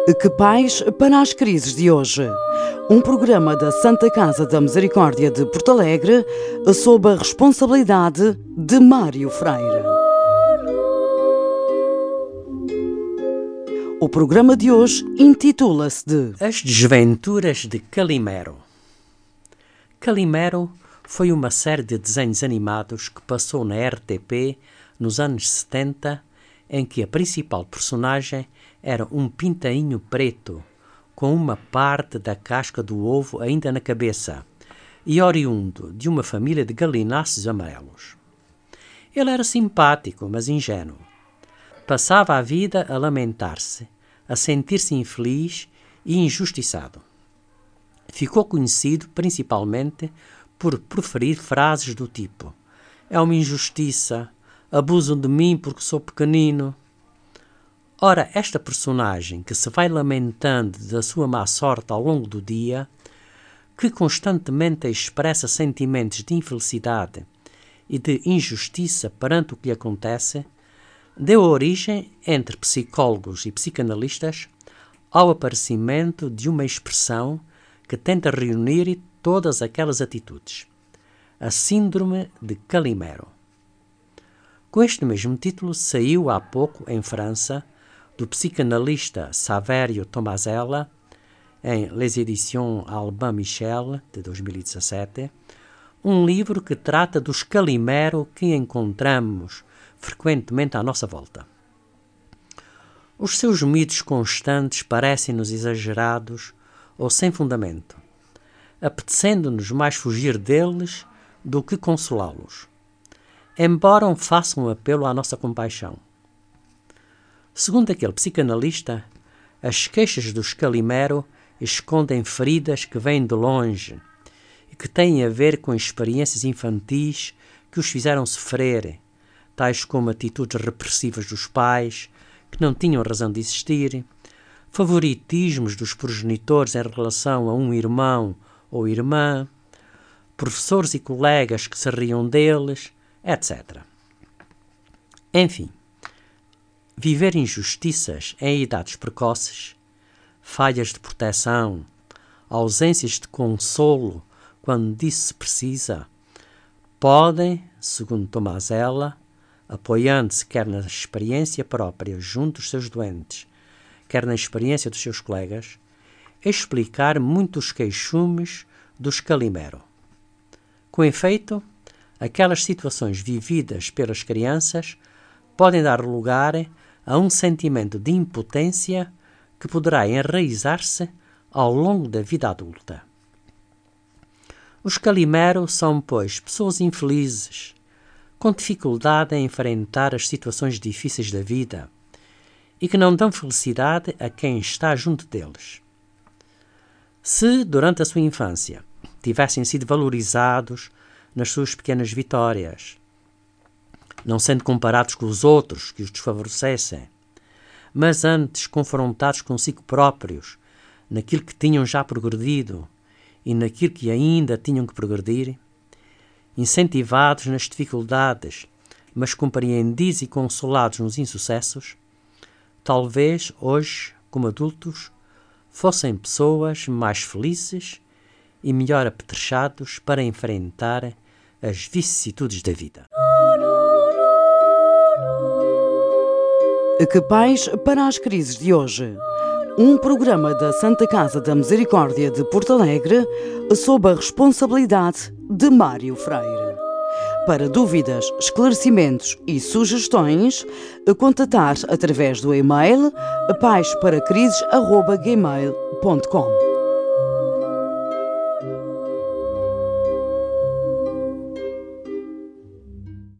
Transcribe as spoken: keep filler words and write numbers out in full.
Que Paz para as Crises de Hoje. Um programa da Santa Casa da Misericórdia de Porto Alegre, sob a responsabilidade de Mário Freire. O programa de hoje intitula-se de As Desventuras de Calimero. Calimero foi uma série de desenhos animados que passou na R T P nos anos setenta, em que a principal personagem era um pintainho preto, com uma parte da casca do ovo ainda na cabeça, e oriundo de uma família de galináceos amarelos. Ele era simpático, mas ingênuo. Passava a vida a lamentar-se, a sentir-se infeliz e injustiçado. Ficou conhecido principalmente por proferir frases do tipo: "É uma injustiça, abusam de mim porque sou pequenino." Ora, esta personagem que se vai lamentando da sua má sorte ao longo do dia, que constantemente expressa sentimentos de infelicidade e de injustiça perante o que lhe acontece, deu origem, entre psicólogos e psicanalistas, ao aparecimento de uma expressão que tenta reunir todas aquelas atitudes: a Síndrome de Calimero. Com este mesmo título saiu há pouco, em França, do psicanalista Saverio Tomasella, em Les Éditions Albin Michel, de dois mil e dezassete, um livro que trata dos Calimero que encontramos frequentemente à nossa volta. Os seus mitos constantes parecem-nos exagerados ou sem fundamento, apetecendo-nos mais fugir deles do que consolá-los, embora façam um apelo à nossa compaixão. Segundo aquele psicanalista, as queixas dos Calimero escondem feridas que vêm de longe e que têm a ver com experiências infantis que os fizeram sofrer, tais como atitudes repressivas dos pais, que não tinham razão de existir, favoritismos dos progenitores em relação a um irmão ou irmã, professores e colegas que se riam deles, etcétera. Enfim, viver injustiças em idades precoces, falhas de proteção, ausências de consolo quando disso se precisa, podem, segundo Tomasella, apoiando-se quer na experiência própria junto dos seus doentes, quer na experiência dos seus colegas, explicar muitos queixumes dos Calimero. Com efeito, aquelas situações vividas pelas crianças podem dar lugar a um sentimento de impotência que poderá enraizar-se ao longo da vida adulta. Os Calimero são, pois, pessoas infelizes, com dificuldade em enfrentar as situações difíceis da vida e que não dão felicidade a quem está junto deles. Se, durante a sua infância, tivessem sido valorizados nas suas pequenas vitórias, não sendo comparados com os outros que os desfavorecessem, mas antes confrontados consigo próprios, naquilo que tinham já progredido e naquilo que ainda tinham que progredir, incentivados nas dificuldades, mas compreendidos e consolados nos insucessos, talvez hoje, como adultos, fossem pessoas mais felizes e melhor apetrechados para enfrentar as vicissitudes da vida. Que Paz para as Crises de Hoje. Um programa da Santa Casa da Misericórdia de Porto Alegre, sob a responsabilidade de Mário Freire. Para dúvidas, esclarecimentos e sugestões, contatar através do e-mail paz para crises arroba gmail ponto com.